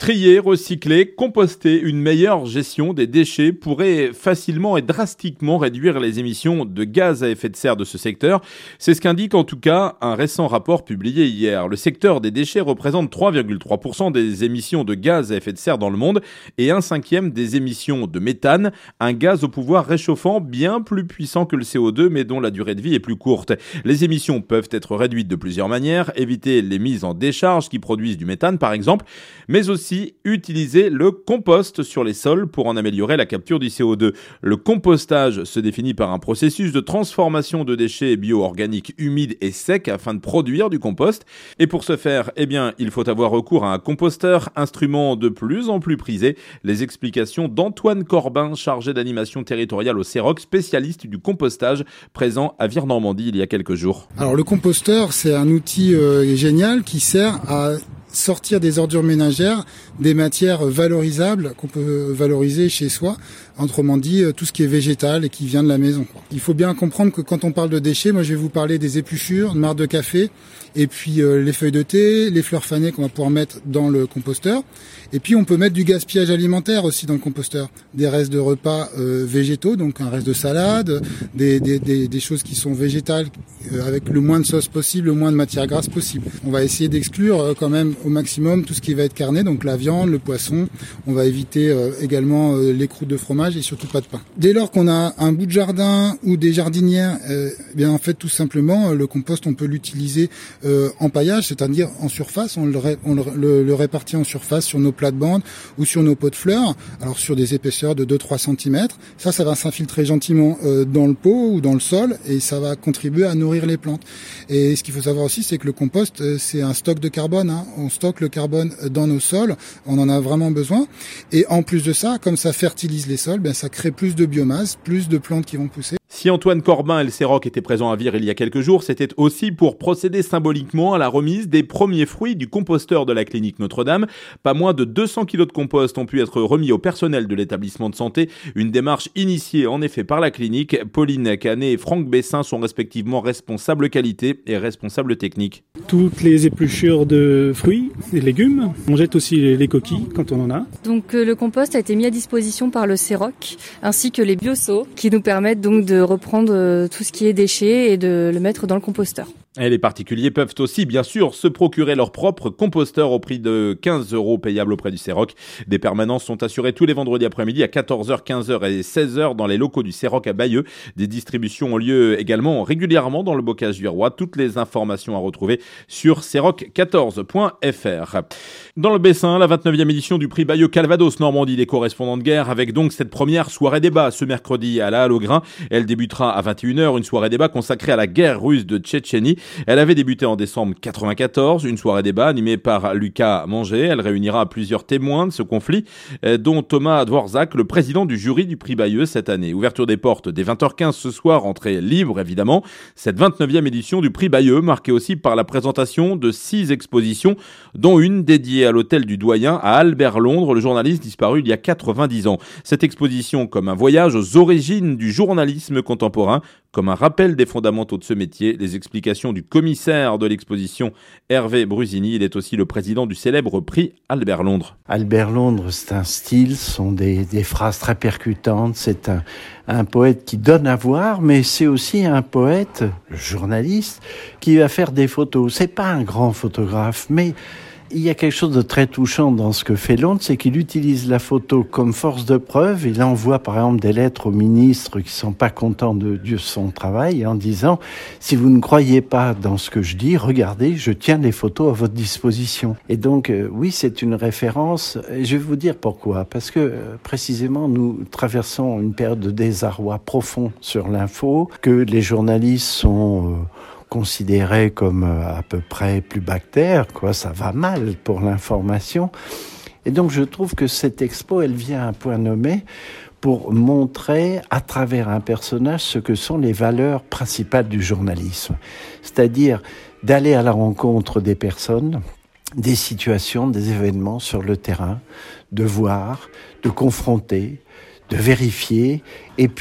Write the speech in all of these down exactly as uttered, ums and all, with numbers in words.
Trier, recycler, composter, une meilleure gestion des déchets pourrait facilement et drastiquement réduire les émissions de gaz à effet de serre de ce secteur. C'est ce qu'indique en tout cas un récent rapport publié hier. Le secteur des déchets représente trois virgule trois pour cent des émissions de gaz à effet de serre dans le monde et un cinquième des émissions de méthane, un gaz au pouvoir réchauffant bien plus puissant que le C O deux mais dont la durée de vie est plus courte. Les émissions peuvent être réduites de plusieurs manières, éviter les mises en décharge qui produisent du méthane par exemple, mais aussi utiliser le compost sur les sols pour en améliorer la capture du C O deux. Le compostage se définit par un processus de transformation de déchets bio-organiques humides et secs afin de produire du compost. Et pour ce faire, eh bien, il faut avoir recours à un composteur, instrument de plus en plus prisé. Les explications d'Antoine Corbin, chargé d'animation territoriale au CEROC, spécialiste du compostage, présent à Vire-Normandie il y a quelques jours. Alors le composteur, c'est un outil euh, génial qui sert à sortir des ordures ménagères, des matières valorisables qu'on peut valoriser chez soi. Autrement dit, tout ce qui est végétal et qui vient de la maison. Il faut bien comprendre que quand on parle de déchets, moi je vais vous parler des épluchures, de marc de café, et puis euh, les feuilles de thé, les fleurs fanées qu'on va pouvoir mettre dans le composteur. Et puis on peut mettre du gaspillage alimentaire aussi dans le composteur. Des restes de repas euh, végétaux, donc un reste de salade, des, des, des, des choses qui sont végétales euh, avec le moins de sauce possible, le moins de matière grasse possible. On va essayer d'exclure euh, quand même au maximum tout ce qui va être carné, donc la viande, le poisson. On va éviter euh, également euh, les croûtes de fromage et surtout pas de pain. Dès lors qu'on a un bout de jardin ou des jardinières, euh, bien en fait tout simplement le compost on peut l'utiliser euh, en paillage, c'est-à-dire en surface, on, le, on le, le, le répartit en surface sur nos plates-bandes ou sur nos pots de fleurs, alors sur des épaisseurs de deux à trois centimètres. Ça, ça va s'infiltrer gentiment euh, dans le pot ou dans le sol et ça va contribuer à nourrir les plantes. Et ce qu'il faut savoir aussi, c'est que le compost, euh, c'est un stock de carbone. Hein. On stocke le carbone dans nos sols, on en a vraiment besoin. Et en plus de ça, comme ça fertilise les sols, ben ça crée plus de biomasse, plus de plantes qui vont pousser. Si Antoine Corbin et le CEROC étaient présents à Vire il y a quelques jours, c'était aussi pour procéder symboliquement à la remise des premiers fruits du composteur de la clinique Notre-Dame. Pas moins de deux cents kilos de compost ont pu être remis au personnel de l'établissement de santé. Une démarche initiée en effet par la clinique. Pauline Canet et Franck Bessin sont respectivement responsables qualité et responsables techniques. Toutes les épluchures de fruits et légumes. On jette aussi les, les coquilles quand on en a. Donc euh, le compost a été mis à disposition par le CEROC ainsi que les bioseaux qui nous permettent donc de reprendre tout ce qui est déchets et de le mettre dans le composteur. Et les particuliers peuvent aussi, bien sûr, se procurer leur propre composteur au prix de quinze euros payable auprès du CEROC. Des permanences sont assurées tous les vendredis après-midi à quatorze heures, quinze heures et seize heures dans les locaux du CEROC à Bayeux. Des distributions ont lieu également régulièrement dans le bocage du Roi. Toutes les informations à retrouver sur ceroc quatorze point f r. Dans le Bessin, la vingt-neuvième édition du prix Bayeux Calvados Normandie des correspondants de guerre avec donc cette première soirée débat ce mercredi à la Halle au Grain. Elle débutera à vingt et une heures, une soirée débat consacrée à la guerre russe de Tchétchénie. Elle avait débuté en décembre quatre-vingt-quatorze, une soirée débat animée par Lucas Manger. Elle réunira plusieurs témoins de ce conflit, dont Thomas Dvorak, le président du jury du prix Bayeux cette année. Ouverture des portes dès vingt heures quinze ce soir, entrée libre évidemment. Cette vingt-neuvième édition du prix Bayeux, marquée aussi par la présentation de six expositions, dont une dédiée à l'hôtel du Doyen à Albert Londres, le journaliste disparu il y a quatre-vingt-dix ans. Cette exposition comme un voyage aux origines du journalisme contemporain, comme un rappel des fondamentaux de ce métier, les explications du commissaire de l'exposition, Hervé Brusini. Il est aussi le président du célèbre prix Albert Londres. Albert Londres, c'est un style, ce sont des, des phrases très percutantes, c'est un, un poète qui donne à voir, mais c'est aussi un poète, journaliste, qui va faire des photos. C'est pas un grand photographe, mais il y a quelque chose de très touchant dans ce que fait Londres, c'est qu'il utilise la photo comme force de preuve. Il envoie par exemple des lettres aux ministres qui sont pas contents de, de son travail en disant « Si vous ne croyez pas dans ce que je dis, regardez, je tiens les photos à votre disposition ». Et donc euh, oui, c'est une référence. Et je vais vous dire pourquoi. Parce que euh, précisément, nous traversons une période de désarroi profond sur l'info, que les journalistes sont... Euh, considéré comme à peu près plus bactère, quoi, ça va mal pour l'information. Et donc je trouve que cette expo, elle vient à un point nommé pour montrer à travers un personnage ce que sont les valeurs principales du journalisme. C'est-à-dire d'aller à la rencontre des personnes, des situations, des événements sur le terrain, de voir, de confronter, de vérifier, et puis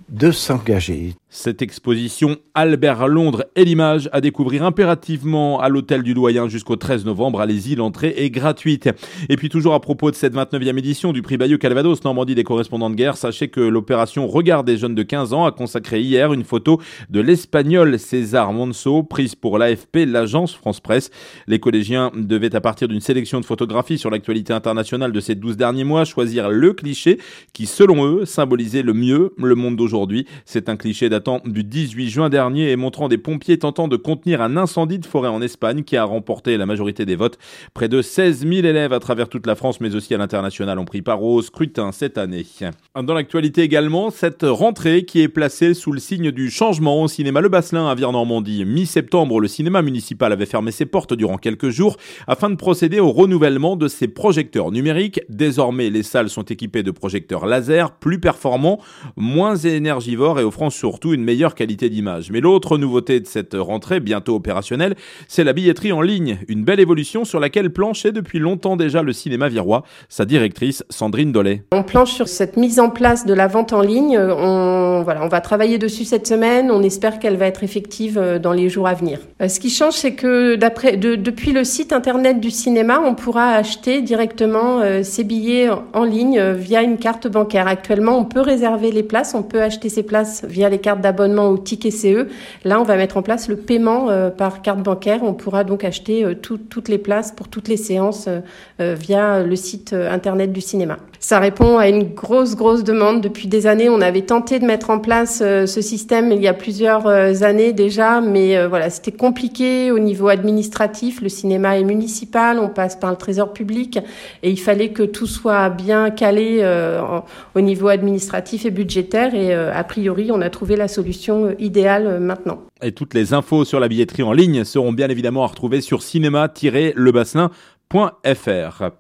de s'engager. Cette exposition Albert Londres et l'image à découvrir impérativement à l'hôtel du Doyen jusqu'au treize novembre. Allez-y, l'entrée est gratuite. Et puis toujours à propos de cette vingt-neuvième édition du prix Bayeux Calvados Normandie des correspondants de guerre, sachez que l'opération Regard des jeunes de quinze ans a consacré hier une photo de l'Espagnol César Monso, prise pour l'A F P, l'agence France Presse. Les collégiens devaient, à partir d'une sélection de photographies sur l'actualité internationale de ces douze derniers mois, choisir le cliché qui, selon eux, symbolisait le mieux le monde d'aujourd'hui. C'est un cliché datant du dix-huit juin dernier et montrant des pompiers tentant de contenir un incendie de forêt en Espagne qui a remporté la majorité des votes. Près de seize mille élèves à travers toute la France, mais aussi à l'international, ont pris part au scrutin cette année. Dans l'actualité également, cette rentrée qui est placée sous le signe du changement au cinéma Le Basselin à Vire-Normandie. Mi-septembre, le cinéma municipal avait fermé ses portes durant quelques jours afin de procéder au renouvellement de ses projecteurs numériques. Désormais, les salles sont équipées de projecteurs laser plus performants, moins énergivores et offrant surtout une meilleure qualité d'image. Mais l'autre nouveauté de cette rentrée, bientôt opérationnelle, c'est la billetterie en ligne. Une belle évolution sur laquelle planchait depuis longtemps déjà le cinéma virois. Sa directrice, Sandrine Dollet. On planche sur cette mise en place de la vente en ligne. On, voilà, on va travailler dessus cette semaine. On espère qu'elle va être effective dans les jours à venir. Ce qui change, c'est que d'après, de, depuis le site internet du cinéma, on pourra acheter directement euh, ses billets en ligne euh, via une carte bancaire. Actuellement, on peut réserver les places. On peut acheter ses places via les cartes d'abonnement ou ticket C E. Là, on va mettre en place le paiement euh, par carte bancaire. On pourra donc acheter euh, tout, toutes les places pour toutes les séances euh, euh, via le site euh, internet du cinéma. Ça répond à une grosse, grosse demande. Depuis des années, on avait tenté de mettre en place euh, ce système il y a plusieurs euh, années déjà, mais euh, voilà, c'était compliqué au niveau administratif. Le cinéma est municipal, on passe par le trésor public et il fallait que tout soit bien calé euh, en, au niveau administratif et budgétaire et euh, a priori, on a trouvé la solution euh, idéale euh, maintenant. Et toutes les infos sur la billetterie en ligne seront bien évidemment à retrouver sur cinéma tiret le basselin point f r.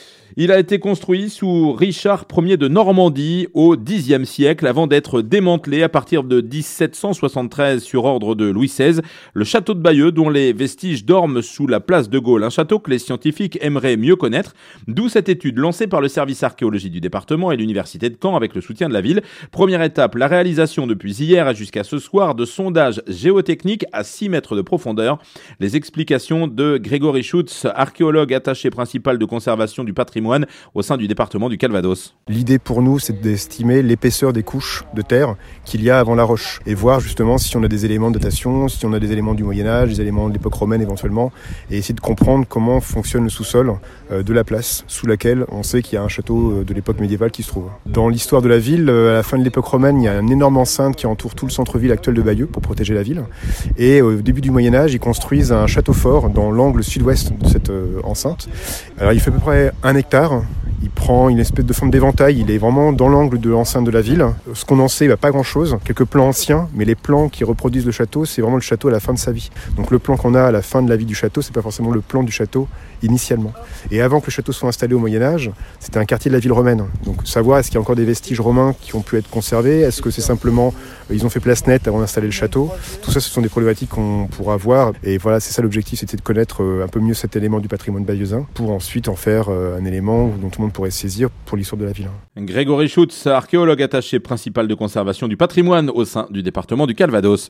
Il a été construit sous Richard Ier de Normandie au dixième siècle avant d'être démantelé à partir de dix-sept cent soixante-treize sur ordre de Louis seize. Le château de Bayeux dont les vestiges dorment sous la place de Gaulle. Un château que les scientifiques aimeraient mieux connaître. D'où cette étude lancée par le service archéologie du département et l'université de Caen avec le soutien de la ville. Première étape, la réalisation depuis hier et jusqu'à ce soir de sondages géotechniques à six mètres de profondeur. Les explications de Grégory Schutz, archéologue attaché principal de conservation du patrimoine au sein du département du Calvados. L'idée pour nous, c'est d'estimer l'épaisseur des couches de terre qu'il y a avant la roche et voir justement si on a des éléments de datation, si on a des éléments du Moyen-Âge, des éléments de l'époque romaine éventuellement, et essayer de comprendre comment fonctionne le sous-sol de la place sous laquelle on sait qu'il y a un château de l'époque médiévale qui se trouve. Dans l'histoire de la ville, à la fin de l'époque romaine, il y a une énorme enceinte qui entoure tout le centre-ville actuel de Bayeux pour protéger la ville. Et au début du Moyen-Âge, ils construisent un château fort dans l'angle sud-ouest de cette enceinte. Alors il fait à peu près un hectare. Il prend une espèce de forme d'éventail, il est vraiment dans l'angle de l'enceinte de la ville. Ce qu'on en sait, bah, pas grand-chose, quelques plans anciens, mais les plans qui reproduisent le château, c'est vraiment le château à la fin de sa vie. Donc le plan qu'on a à la fin de la vie du château, c'est pas forcément le plan du château initialement. Et avant que le château soit installé au Moyen-Âge, c'était un quartier de la ville romaine. Donc savoir est-ce qu'il y a encore des vestiges romains qui ont pu être conservés, est-ce que c'est simplement, euh, ils ont fait place nette avant d'installer le château. Tout ça, ce sont des problématiques qu'on pourra voir. Et voilà, c'est ça l'objectif, c'était de connaître euh, un peu mieux cet élément du patrimoine bayeuxin pour ensuite en faire euh, un élément dont tout le monde pourrait se saisir pour l'histoire de la ville. Grégory Schutz, archéologue attaché principal de conservation du patrimoine au sein du département du Calvados.